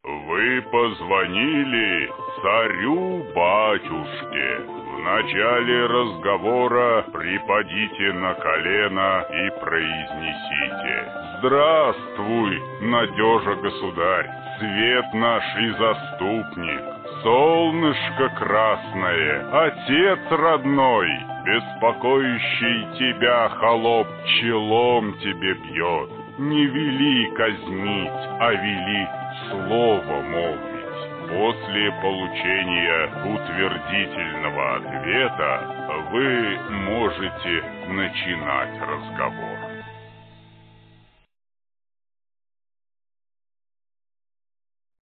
Вы позвонили царю-батюшке. В начале разговора припадите на колено и произнесите: «Здравствуй, надежа-государь, свет наш и заступник, солнышко красное, отец родной, беспокоящий тебя холоп челом тебе бьет. Не вели казнить, а вели слово молвить». После получения утвердительного ответа вы можете начинать разговор.